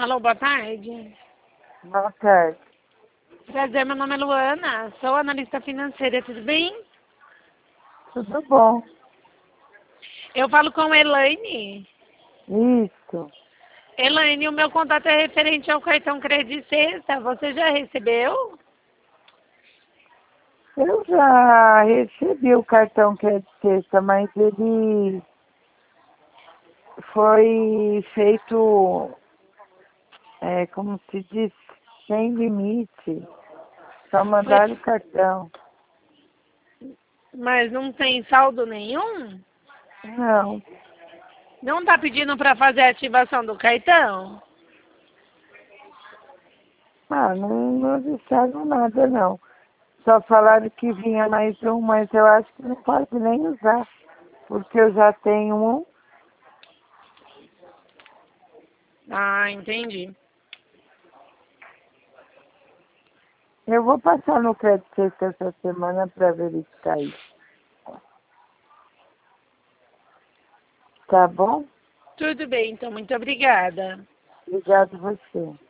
Alô, boa tarde. Boa tarde. Prazer, meu nome é Luana, sou analista financeira, tudo bem? Tudo bom? Eu falo com a Elaine. Isso. Elaine, o meu contato é referente ao cartão Credit Sexta, você já recebeu? Eu já recebi o cartão que é de sexta, mas ele foi feito, como se diz, sem limite. Só mandaram o cartão. Mas não tem saldo nenhum? Não. Não tá pedindo para fazer a ativação do cartão? Não disseram nada, não. Só falaram que vinha mais um, mas eu acho que não pode nem usar, porque eu já tenho um. Ah, entendi. Eu vou passar no crédito sexta essa semana para verificar isso. Tá bom? Tudo bem, então, muito obrigada. Obrigado você.